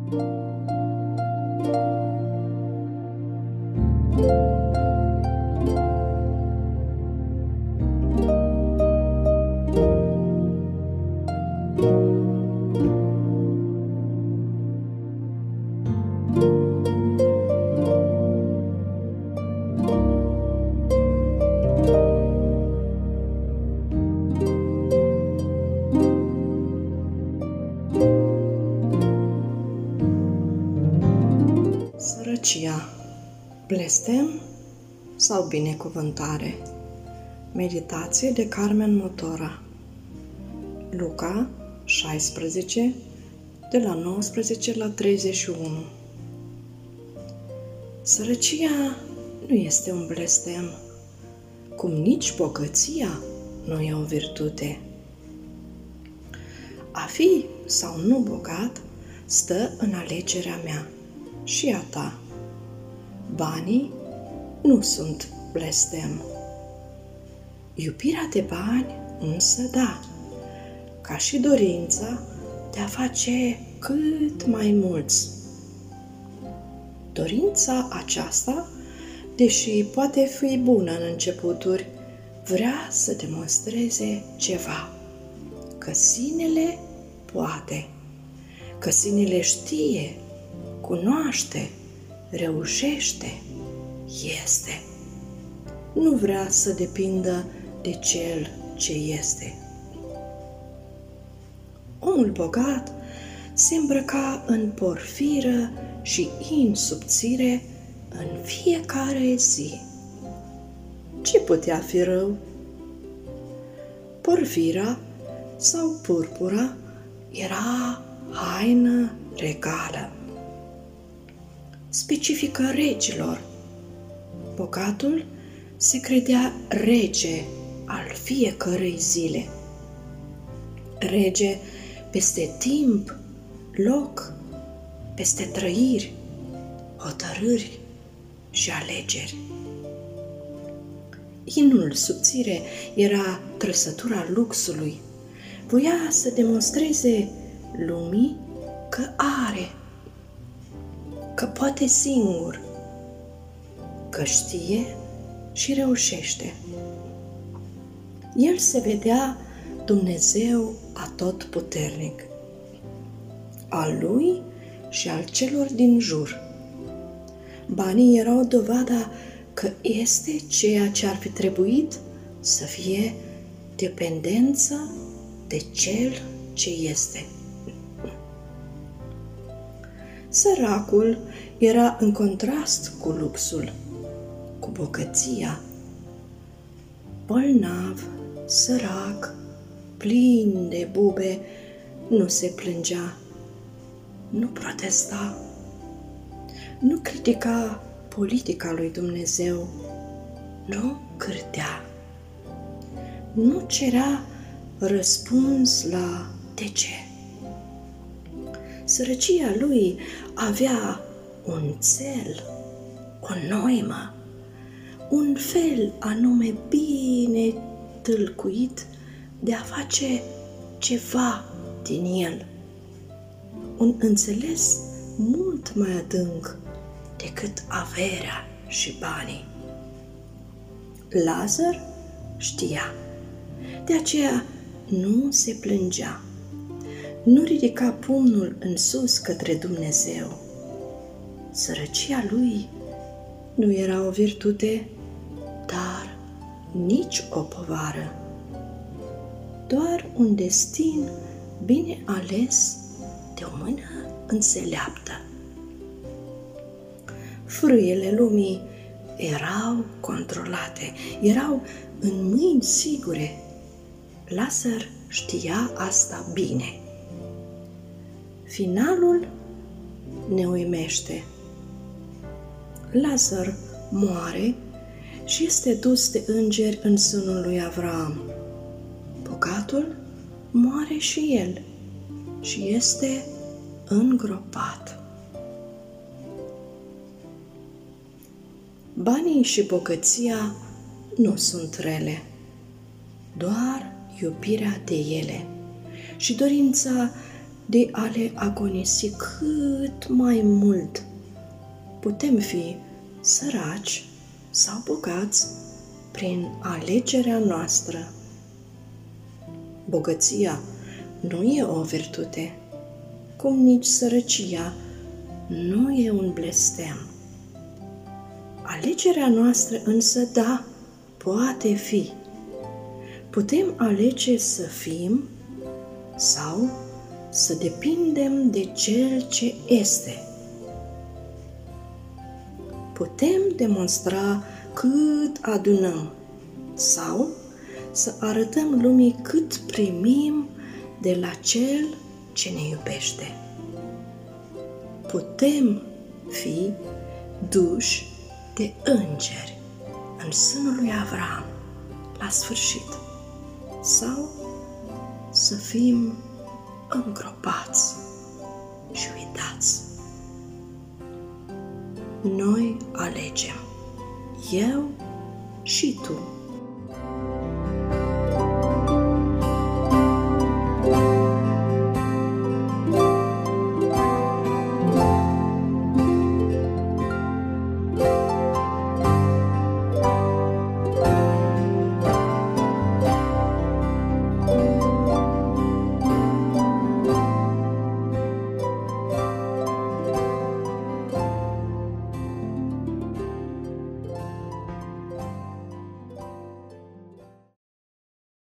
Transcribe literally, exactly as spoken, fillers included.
Sărăcia, blestem sau binecuvântare? Meditație de Carmen Motora. Luca șaisprezece, de la nouăsprezece la treizeci și unu. Sărăcia nu este un blestem, cum nici bogăția nu e o virtute. A fi sau nu bogat stă în alegerea mea și a ta. Banii nu sunt blestem. Iubirea de bani însă da, ca și dorința de a face cât mai mulți. Dorința aceasta, deși poate fi bună în începuturi, vrea să demonstreze ceva, că sinele poate, că sinele știe, cunoaște, reușește, este. Nu vrea să depindă de cel ce este. Omul bogat se îmbrăca în porfiră și insubțire în fiecare zi. Ce putea fi rău? Porfira sau purpura era haină regală, specifică regilor. Bogatul se credea rege al fiecărei zile, rege peste timp, loc, peste trăiri, hotărâri și alegeri. Inul subțire era trăsătura luxului. Voia să demonstreze lumii că are, că poate singur, că știe și reușește. El se vedea Dumnezeu atotputernic, al lui și al celor din jur. Banii erau dovada că este ceea ce ar fi trebuit să fie dependență de cel ce este. Săracul era în contrast cu luxul, cu bogăția. Bolnav, sărac, plin de bube, nu se plângea, nu protesta, nu critica politica lui Dumnezeu, nu cârtea, nu cerea răspuns la de ce. Sărăcia lui avea un țel, o noimă, un fel anume bine tâlcuit de a face ceva din el, un înțeles mult mai adânc decât averea și banii. Lazar știa, de aceea nu se plângea, nu ridica pumnul în sus către Dumnezeu. Sărăcia lui nu era o virtute, dar nici o povară, doar un destin bine ales de o mână înțeleaptă. Frâiele lumii erau controlate, erau în mâini sigure. Lazar știa asta bine. Finalul ne uimește. Lazar moare și este dus de îngeri în sânul lui Avram. Bogatul moare și el și este îngropat. Banii și bogăția nu sunt rele, doar iubirea de ele și dorința de a le agonisi cât mai mult. Putem fi săraci sau bogați prin alegerea noastră. Bogăția nu e o virtute, cum nici sărăcia nu e un blestem. Alegerea noastră însă, da, poate fi. Putem alege să fim sau să depindem de Cel ce este. Putem demonstra cât adunăm sau să arătăm lumii cât primim de la Cel ce ne iubește. Putem fi duși de îngeri în sânul lui Avram la sfârșit sau să fim îngropați și uitați. Noi alegem, eu și tu.